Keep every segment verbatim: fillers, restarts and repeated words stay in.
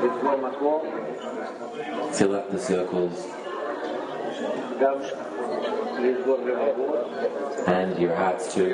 Fill up the circles. And your hearts too.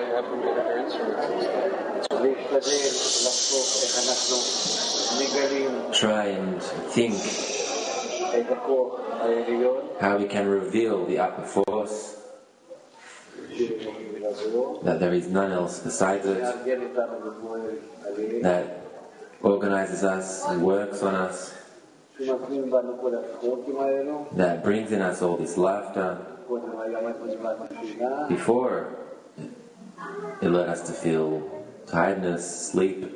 Try and think how we can reveal the upper force, that there is none else besides it, that organizes us and works on us, that brings in us all this laughter before it led us to feel tiredness, sleep.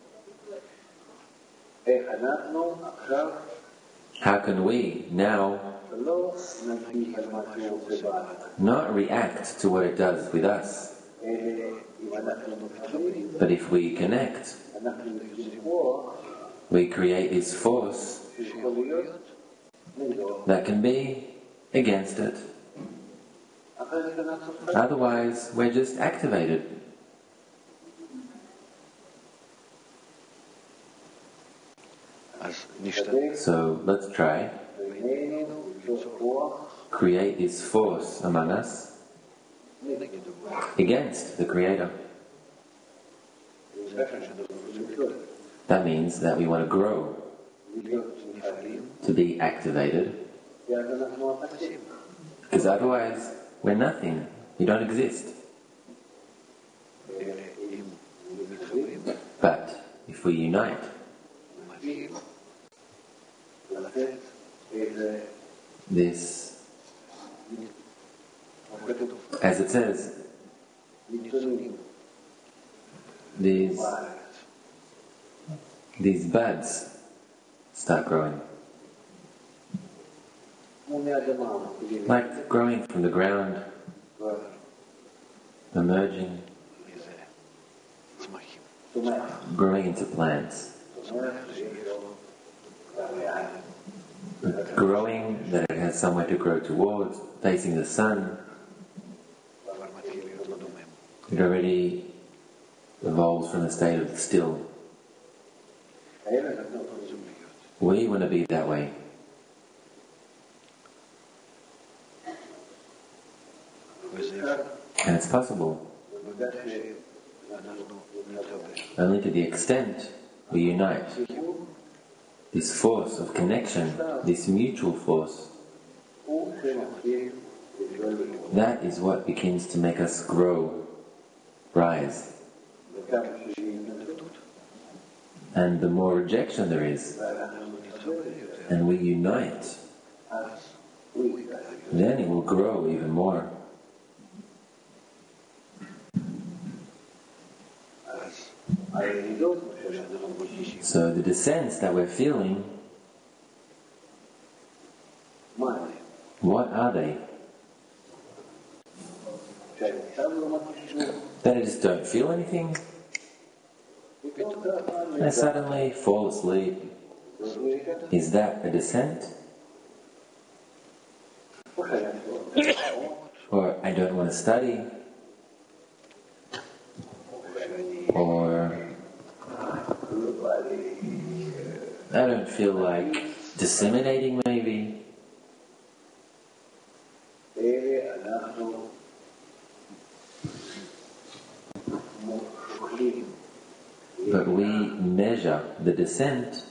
How can we now not react to what it does with us, but if we connect, we create this force that can be against it. Otherwise, we're just activated. So let's try. Create this force among us against the Creator. That means that we want to grow, to be activated, because otherwise we're nothing, we don't exist. But if we unite, this, as it says, these these buds start growing, like growing from the ground, emerging, growing into plants, growing that it has somewhere to grow towards, facing the sun. It already evolves from the state of the still. We want to be that way. And it's possible. Only to the extent we unite. This force of connection, this mutual force, that is what begins to make us grow, rise. And the more rejection there is, and we unite, then it will grow even more. So the descents that we're feeling, what are they? That I just don't feel anything, and I suddenly fall asleep. Is that a descent? Or I don't want to study? Or I don't feel like disseminating, maybe? But we measure the descent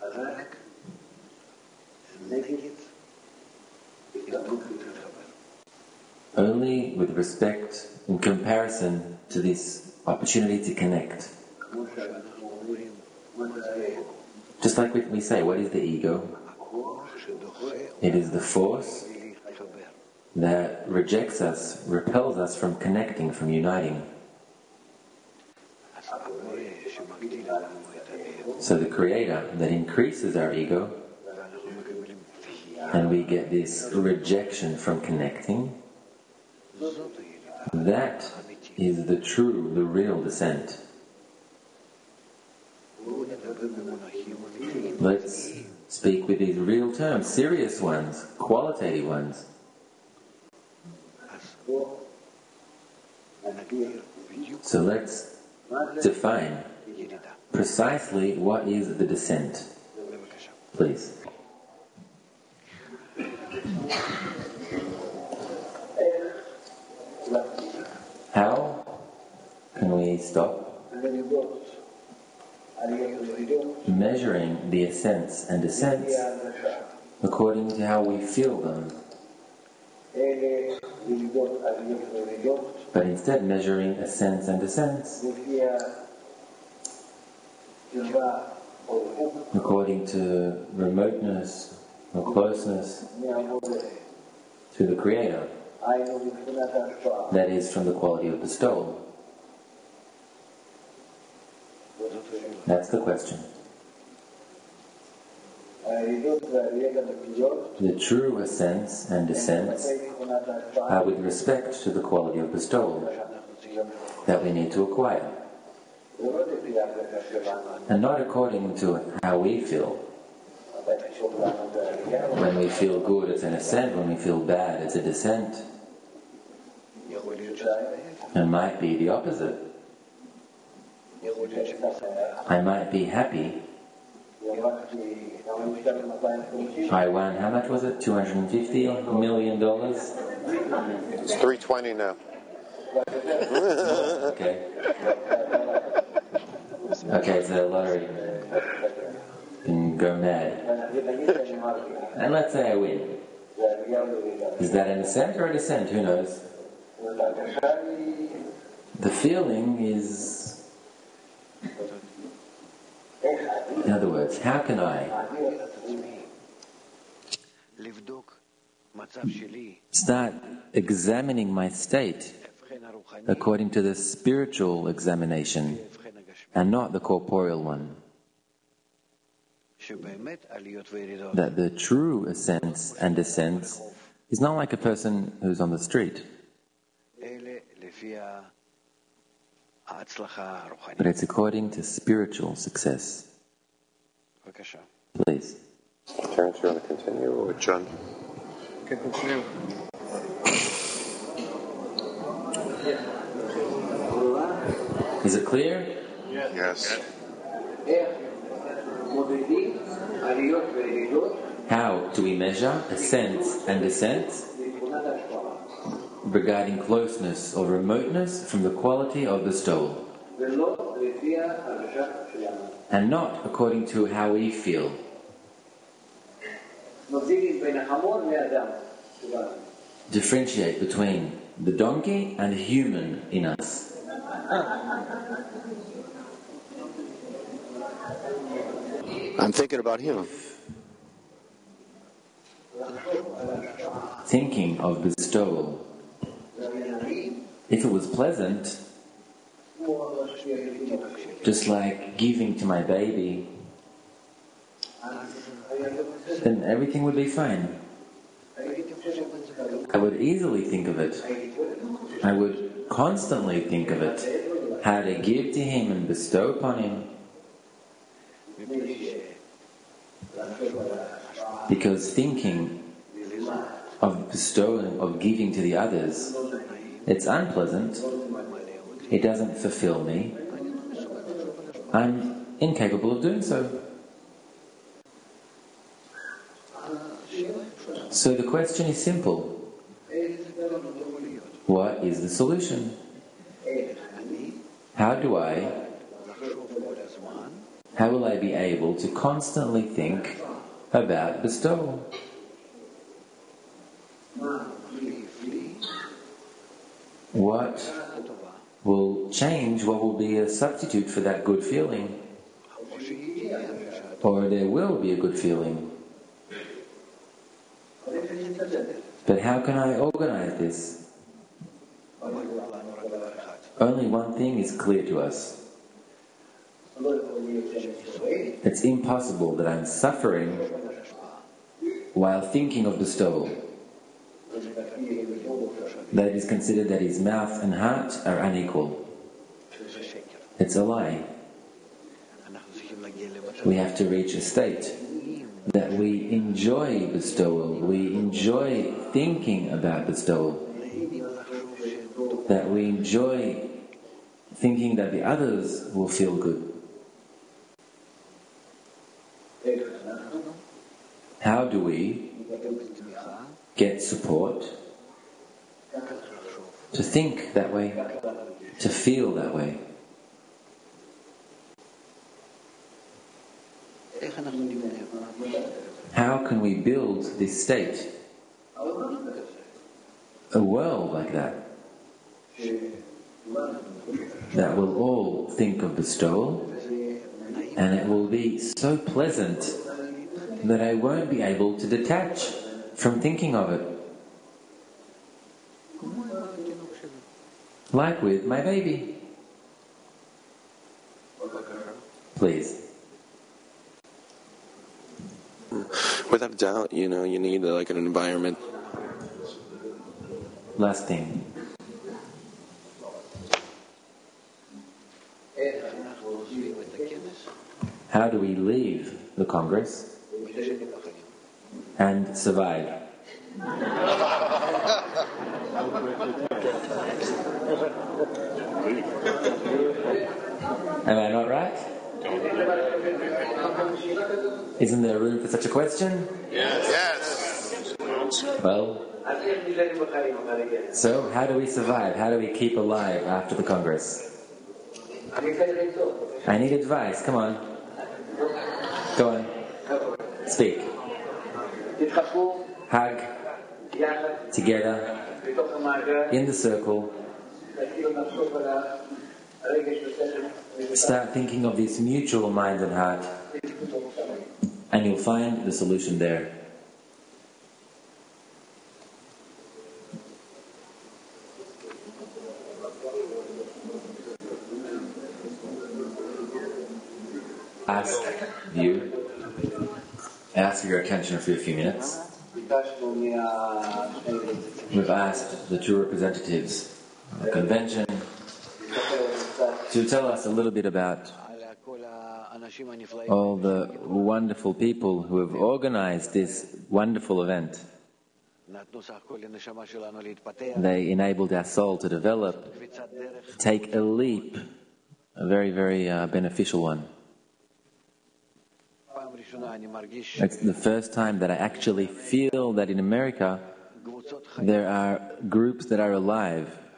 only with respect in comparison to this opportunity to connect. Just like we, we say, what is the ego? It is the force that rejects us, repels us from connecting, from uniting. So the Creator that increases our ego, and we get this rejection from connecting, that is the true, the real descent. Let's speak with these real terms, serious ones, qualitative ones. So let's define precisely what is the descent. please. How can we stop measuring the ascents and descents according to how we feel them, but instead measuring ascents and descents according to remoteness or closeness to the Creator, that is, from the quality of bestowal? That's the question. The true ascents and descents are with respect to the quality of bestowal that we need to acquire, and not according to how we feel. When we feel good, it's an ascent. When we feel bad, it's a descent. It might be the opposite. I might be happy. I won, how much was it? two hundred fifty million dollars? It's three twenty now. Okay. Okay, it's a lottery. You can go mad. And let's say I win. Is that an ascent or a descent? Who knows? The feeling is... In other words, how can I start examining my state according to the spiritual examination and not the corporeal one? That the true ascents and descents is not like a person who's on the street, but it's according to spiritual success. Please. Terence, you want to continue with John? Okay, continue. Is it clear? Yes. How do we measure ascents and descents regarding closeness or remoteness from the quality of bestowal, and not according to how we feel? Differentiate between the donkey and the human in us. I'm thinking about him. Thinking of bestowal. If it was pleasant, just like giving to my baby, then everything would be fine. I would easily think of it. I would constantly think of it, how to give to him and bestow upon him. Because thinking of bestowing, of giving to the others, it's unpleasant. It doesn't fulfill me. I'm incapable of doing so. So the question is simple. What is the solution? How do I, how will I be able to constantly think about bestowal? What will change? What will be a substitute for that good feeling? Or there will be a good feeling. But how can I organize this? Only one thing is clear to us. It's impossible that I'm suffering while thinking of bestowal. That is considered that his mouth and heart are unequal. It's a lie. We have to reach a state that we enjoy bestowal, we enjoy thinking about bestowal, that we enjoy thinking that the others will feel good. How do we get support to think that way, to feel that way? How can we build this state? A world like that, that will all think of bestowal, and it will be so pleasant that I won't be able to detach from thinking of it. Like with my baby. Please. Without a doubt, you know, you need uh, like an environment. Last thing. How do we leave the Congress and survive? Am I not right? Isn't there room for such a question? Yes. Well, so how do we survive? How do we keep alive after the Congress? I need advice. Come on. Go on. Speak. Hug. Together. In the circle. Start thinking of this mutual mind and heart, and you'll find the solution there. Ask you, ask for your attention for a few minutes. We've asked the two representatives of the convention to tell us a little bit about all the wonderful people who have organized this wonderful event. They enabled our soul to develop, take a leap, a very, very uh, beneficial one. It's the first time that I actually feel that in America there are groups that are alive,